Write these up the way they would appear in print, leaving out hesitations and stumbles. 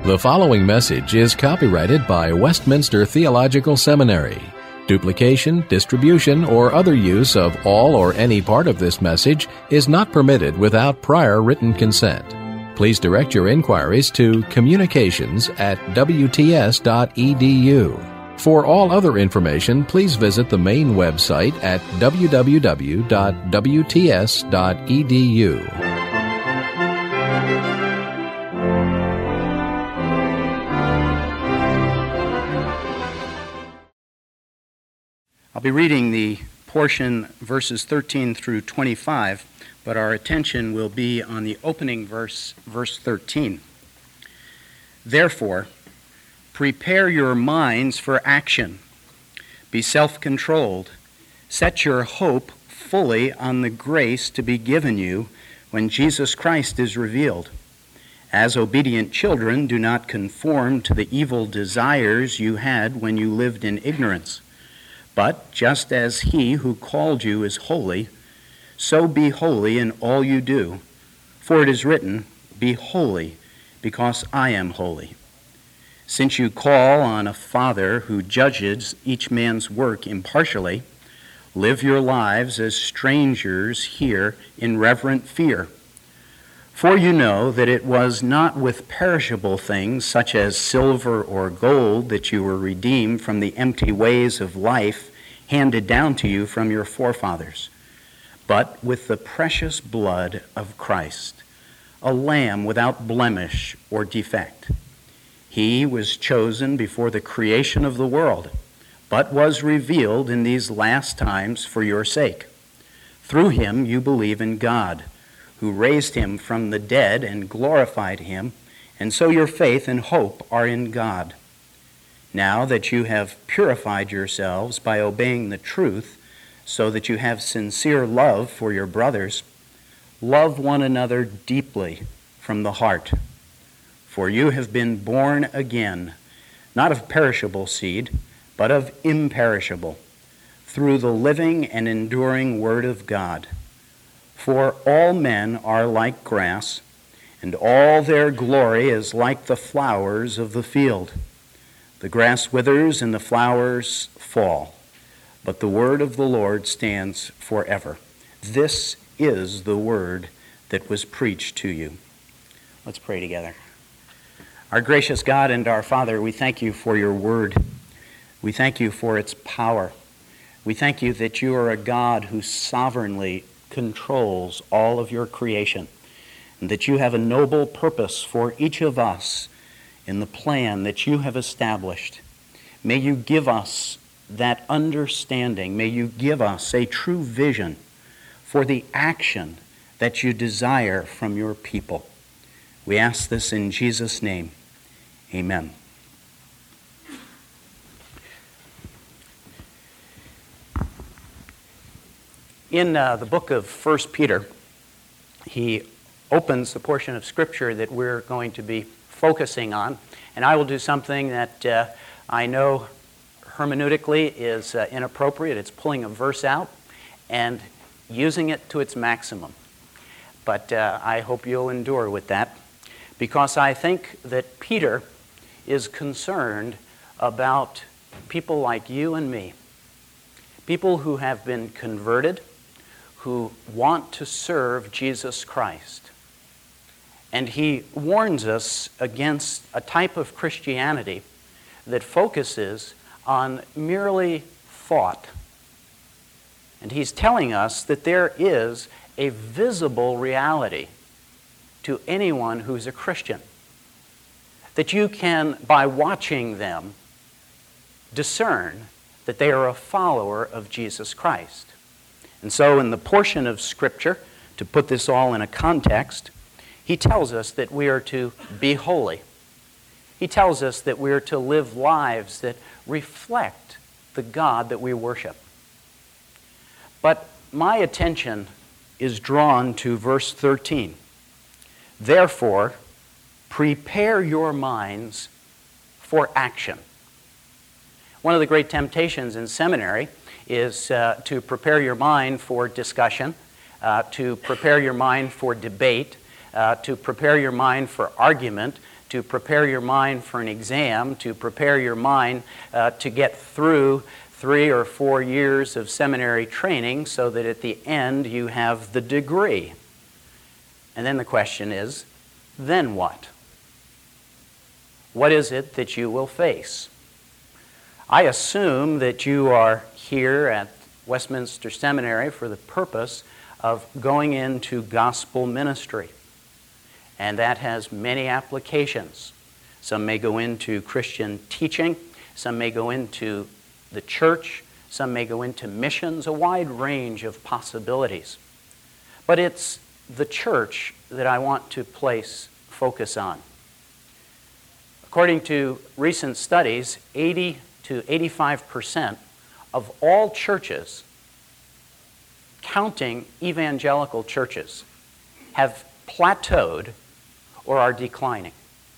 The following message is copyrighted by Westminster Theological Seminary. Duplication, distribution, or other use of all or any part of this message is not permitted without prior written consent. Please direct your inquiries to communications@wts.edu. For all other information, please visit the main website at www.wts.edu. I'll be reading the portion verses 13 through 25, but our attention will be on the opening verse 13. Therefore, prepare your minds for action. Be self-controlled. Set your hope fully on the grace to be given you when Jesus Christ is revealed. As obedient children, do not conform to the evil desires you had when you lived in ignorance. But just as he who called you is holy, so be holy in all you do. For it is written, be holy, because I am holy. Since you call on a Father who judges each man's work impartially, live your lives as strangers here in reverent fear. For you know that it was not with perishable things such as silver or gold that you were redeemed from the empty ways of life handed down to you from your forefathers, but with the precious blood of Christ, a lamb without blemish or defect. He was chosen before the creation of the world, but was revealed in these last times for your sake. Through him you believe in God, who raised him from the dead and glorified him, and so your faith and hope are in God. Now that you have purified yourselves by obeying the truth, so that you have sincere love for your brothers, love one another deeply from the heart. For you have been born again, not of perishable seed, but of imperishable, through the living and enduring Word of God. For all men are like grass, and all their glory is like the flowers of the field. The grass withers and the flowers fall, but the word of the Lord stands forever. This is the word that was preached to you. Let's pray together. Our gracious God and our Father, we thank you for your word. We thank you for its power. We thank you that you are a God who sovereignly controls all of your creation, and that you have a noble purpose for each of us in the plan that you have established. May you give us that understanding. May you give us a true vision for the action that you desire from your people. We ask this in Jesus' name. Amen. In the book of 1 Peter, he opens the portion of Scripture that we're going to be focusing on, and I will do something that I know hermeneutically is inappropriate. It's pulling a verse out and using it to its maximum. But I hope you'll endure with that, because I think that Peter is concerned about people like you and me, people who have been converted, who want to serve Jesus Christ. And he warns us against a type of Christianity that focuses on merely thought. And he's telling us that there is a visible reality to anyone who's a Christian, that you can, by watching them, discern that they are a follower of Jesus Christ. And so in the portion of Scripture, to put this all in a context, he tells us that we are to be holy. He tells us that we are to live lives that reflect the God that we worship. But my attention is drawn to verse 13. Therefore, prepare your minds for action. One of the great temptations in seminary is to prepare your mind for discussion, to prepare your mind for debate, to prepare your mind for argument, to prepare your mind for an exam, to prepare your mind to get through 3 or 4 years of seminary training so that at the end you have the degree. And then the question is, then what? What is it that you will face? I assume that you are here at Westminster Seminary for the purpose of going into gospel ministry. And that has many applications. Some may go into Christian teaching, some may go into the church, some may go into missions, a wide range of possibilities. But it's the church that I want to place focus on. According to recent studies, 80 to 85% of all churches, counting evangelical churches, have plateaued or are declining.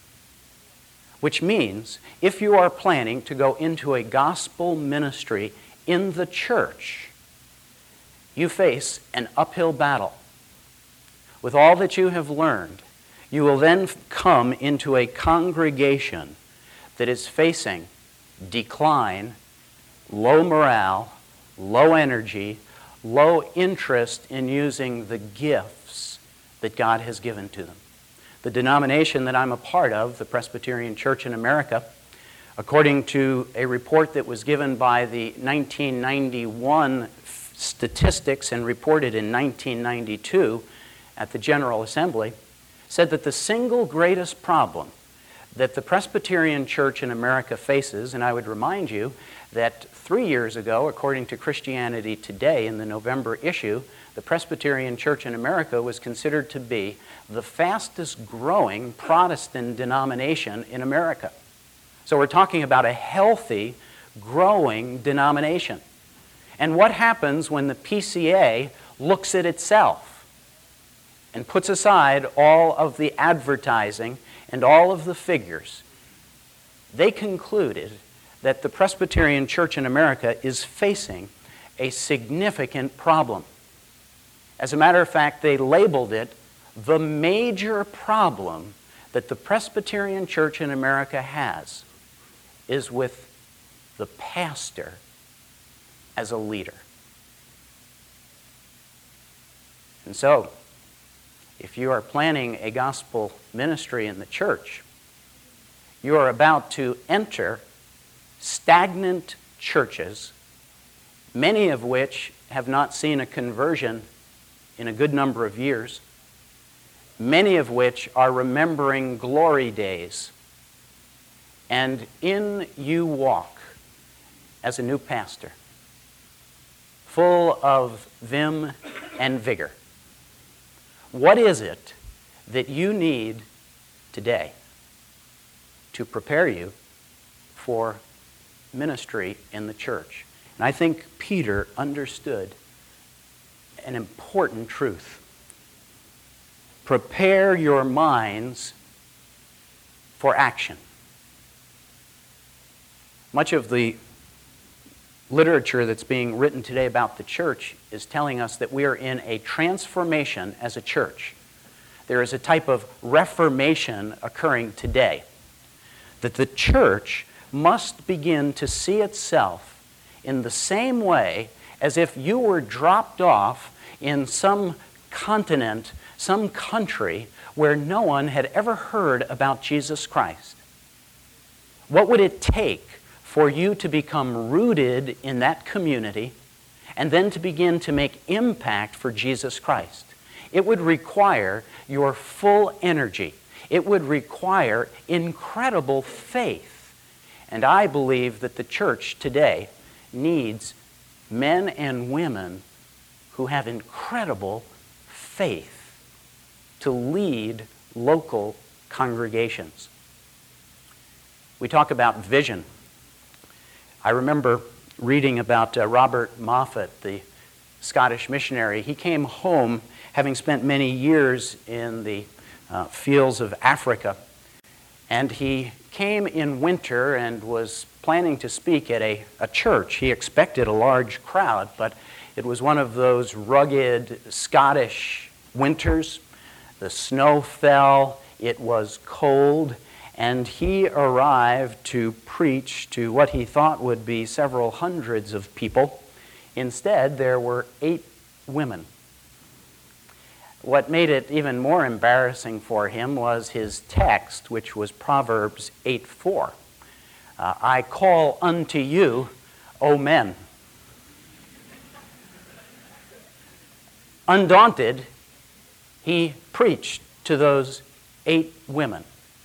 Which means if you are planning to go into a gospel ministry in the church, you face an uphill battle. With all that you have learned, you will then come into a congregation that is facing decline, low morale, low energy, low interest in using the gifts that God has given to them. The denomination that I'm a part of, the Presbyterian Church in America, according to a report that was given by the 1991 statistics and reported in 1992 at the General Assembly, said that the single greatest problem that the Presbyterian Church in America faces, and I would remind you that 3 years ago, according to Christianity Today in the November issue, the Presbyterian Church in America was considered to be the fastest growing Protestant denomination in America. So we're talking about a healthy, growing denomination. And what happens when the PCA looks at itself and puts aside all of the advertising and all of the figures? They concluded that the Presbyterian Church in America is facing a significant problem. As a matter of fact, they labeled it the major problem that the Presbyterian Church in America has is with the pastor as a leader. And so, if you are planning a gospel ministry in the church, you are about to enter stagnant churches, many of which have not seen a conversion in a good number of years, many of which are remembering glory days. And in you walk as a new pastor, full of vim and vigor. What is it that you need today to prepare you for ministry in the church? And I think Peter understood an important truth. Prepare your minds for action. Much of the literature that's being written today about the church is telling us that we are in a transformation as a church. There is a type of reformation occurring today. That the church must begin to see itself in the same way as if you were dropped off in some continent, some country where no one had ever heard about Jesus Christ. What would it take for you to become rooted in that community and then to begin to make impact for Jesus Christ? It would require your full energy. It would require incredible faith. And I believe that the church today needs men and women who have incredible faith to lead local congregations. We talk about vision. I remember reading about Robert Moffat, the Scottish missionary. He came home having spent many years in the fields of Africa, and he came in winter and was planning to speak at a church. He expected a large crowd, but it was one of those rugged Scottish winters. The snow fell, it was cold, and he arrived to preach to what he thought would be several hundreds of people. Instead, there were 8 women. What made it even more embarrassing for him was his text, which was Proverbs 8:4. I call unto you, O men. Undaunted, he preached to those 8 women.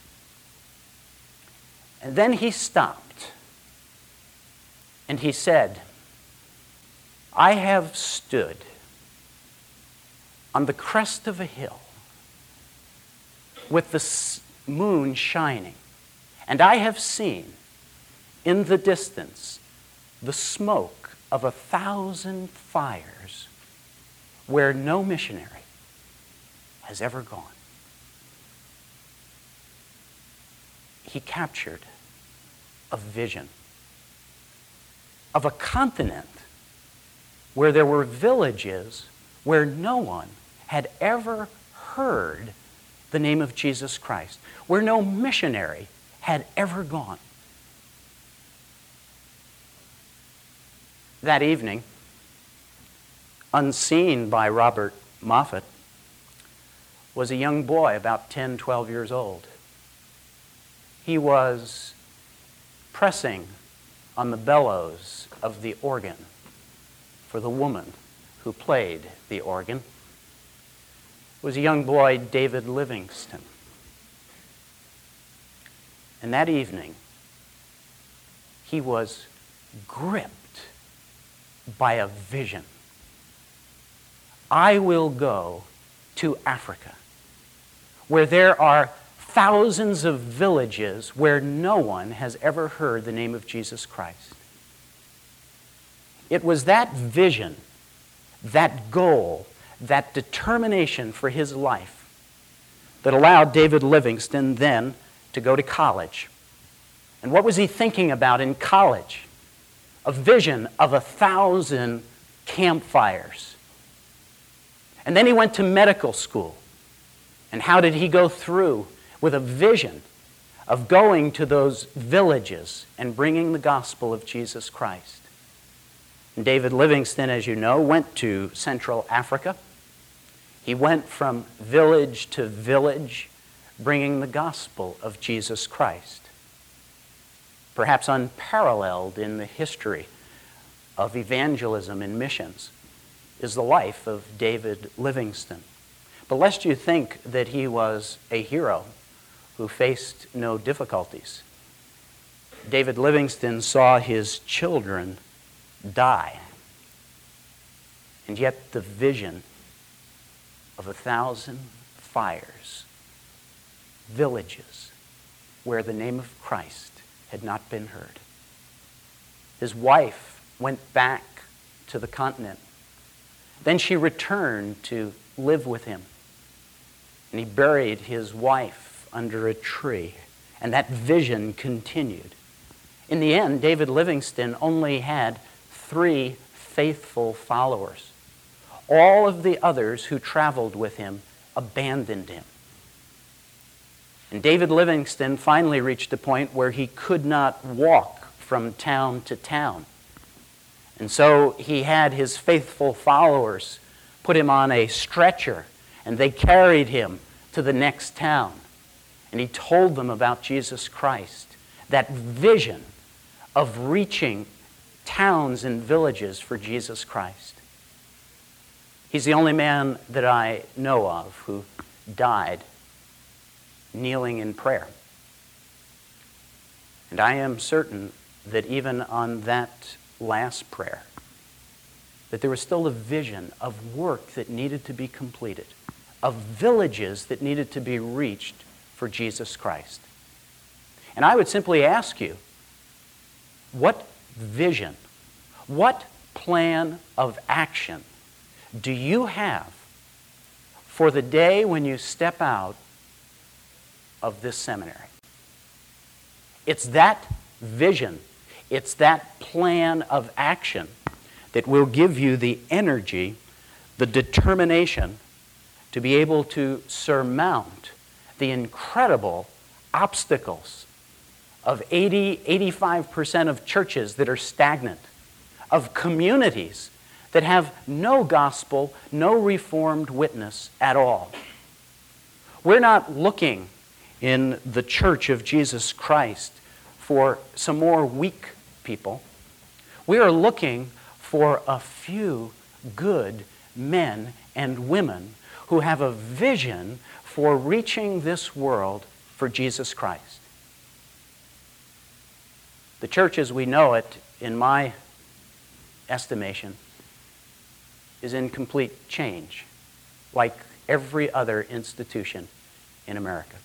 And then he stopped and he said, I have stood on the crest of a hill with the moon shining, and I have seen in the distance the smoke of 1,000 fires where no missionary has ever gone. He captured a vision of a continent where there were villages where no one had ever heard the name of Jesus Christ, where no missionary had ever gone. That evening, unseen by Robert Moffat, was a young boy about 10, 12 years old. He was pressing on the bellows of the organ for the woman who played the organ. It was a young boy, David Livingston. And that evening, he was gripped by a vision. I will go to Africa, where there are thousands of villages where no one has ever heard the name of Jesus Christ. It was that vision, that goal, that determination for his life that allowed David Livingston then to go to college. And what was he thinking about in college? A vision of 1,000 campfires. And then he went to medical school. And how did he go through? With a vision of going to those villages and bringing the gospel of Jesus Christ. And David Livingston, as you know, went to Central Africa. He went from village to village, bringing the gospel of Jesus Christ. Perhaps unparalleled in the history of evangelism and missions is the life of David Livingston. But lest you think that he was a hero who faced no difficulties, David Livingston saw his children die. And yet the vision of 1,000 fires, villages where the name of Christ had not been heard. His wife went back to the continent. Then she returned to live with him. And he buried his wife under a tree. And that vision continued. In the end, David Livingston only had 3 faithful followers. All of the others who traveled with him abandoned him. And David Livingston finally reached a point where he could not walk from town to town. And so he had his faithful followers put him on a stretcher, and they carried him to the next town. And he told them about Jesus Christ, that vision of reaching towns and villages for Jesus Christ. He's the only man that I know of who died kneeling in prayer. And I am certain that even on that last prayer, that there was still a vision of work that needed to be completed, of villages that needed to be reached for Jesus Christ. And I would simply ask you, what vision, what plan of action do you have for the day when you step out of this seminary? It's that vision, it's that plan of action that will give you the energy, the determination to be able to surmount the incredible obstacles of 85% of churches that are stagnant, of communities that have no gospel, no reformed witness at all. We're not looking in the Church of Jesus Christ for some more weak people. We are looking for a few good men and women who have a vision for reaching this world for Jesus Christ. The church as we know it, in my estimation, is in complete change, like every other institution in America.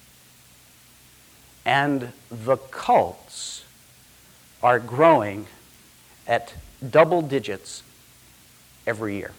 And the cults are growing at double digits every year.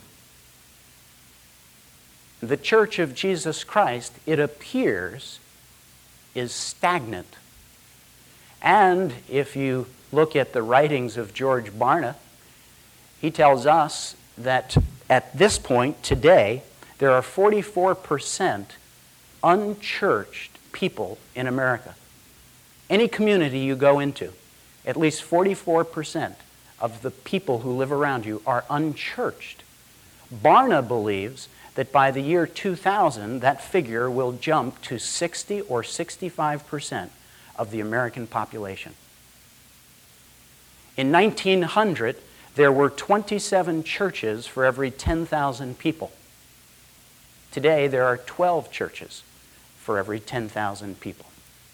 The Church of Jesus Christ, it appears, is stagnant. And if you look at the writings of George Barna, he tells us that at this point today, there are 44% unchurched people in America. Any community you go into, at least 44% of the people who live around you are unchurched. Barna believes that by the year 2000, that figure will jump to 60 or 65% of the American population. In 1900, there were 27 churches for every 10,000 people. Today, there are 12 churches for every 10,000 people.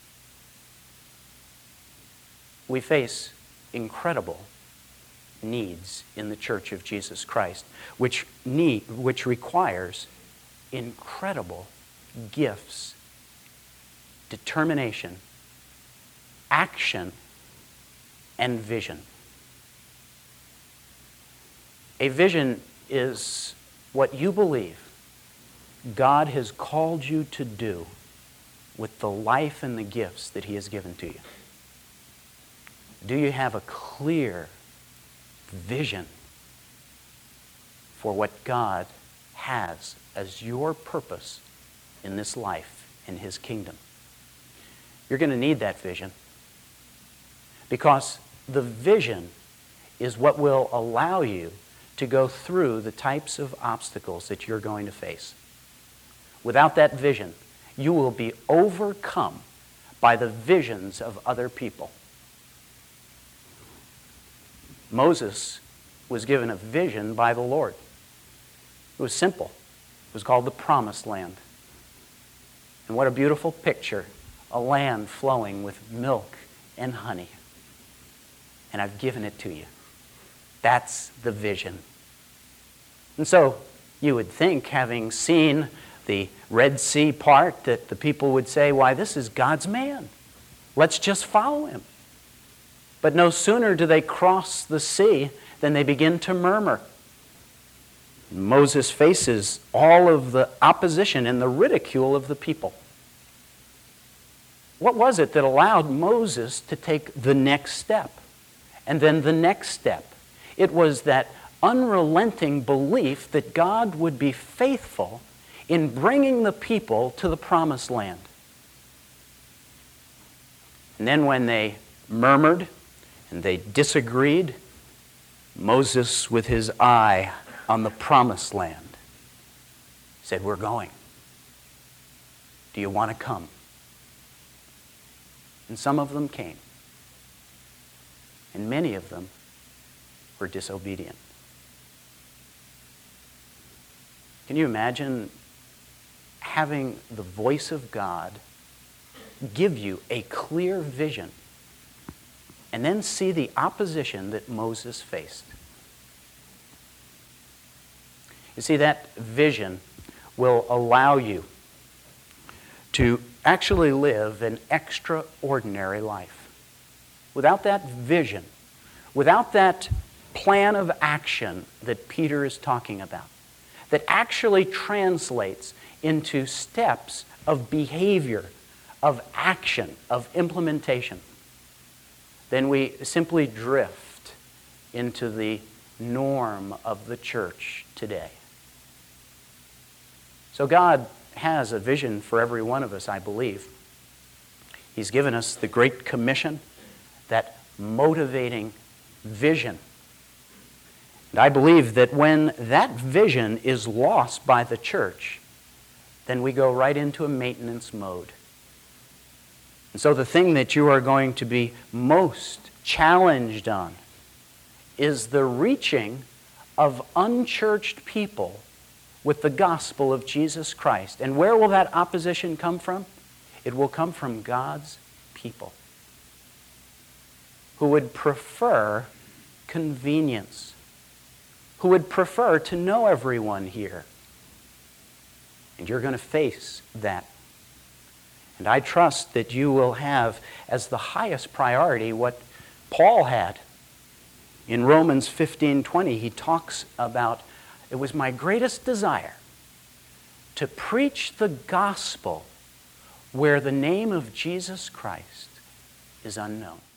We face incredible needs in the Church of Jesus Christ, which requires incredible gifts, determination, action, and vision. A vision is what you believe God has called you to do with the life and the gifts that He has given to you. Do you have a clear vision for what God has as your purpose in this life, in His kingdom? You're going to need that vision, because the vision is what will allow you to go through the types of obstacles that you're going to face. Without that vision, you will be overcome by the visions of other people. Moses was given a vision by the Lord. It was simple. It was called the Promised Land. And what a beautiful picture. A land flowing with milk and honey. And I've given it to you. That's the vision. And so you would think, having seen the Red Sea part, that the people would say, why, this is God's man. Let's just follow him. But no sooner do they cross the sea than they begin to murmur. Moses faces all of the opposition and the ridicule of the people. What was it that allowed Moses to take the next step? And then the next step. It was that unrelenting belief that God would be faithful in bringing the people to the Promised Land. And then when they murmured and they disagreed, Moses, with his eye on the Promised Land, said, we're going. Do you want to come? And some of them came. And many of them were disobedient. Can you imagine having the voice of God give you a clear vision and then see the opposition that Moses faced? You see, that vision will allow you to actually live an extraordinary life. Without that vision, without that plan of action that Peter is talking about, that actually translates into steps of behavior, of action, of implementation, then we simply drift into the norm of the church today. So God has a vision for every one of us, I believe. He's given us the Great Commission, that motivating vision. And I believe that when that vision is lost by the church, then we go right into a maintenance mode. And so the thing that you are going to be most challenged on is the reaching of unchurched people with the gospel of Jesus Christ. And where will that opposition come from? It will come from God's people, who would prefer convenience, who would prefer to know everyone here. And you're going to face that. And I trust that you will have as the highest priority what Paul had. In Romans 15:20, he talks about, it was my greatest desire to preach the gospel where the name of Jesus Christ is unknown.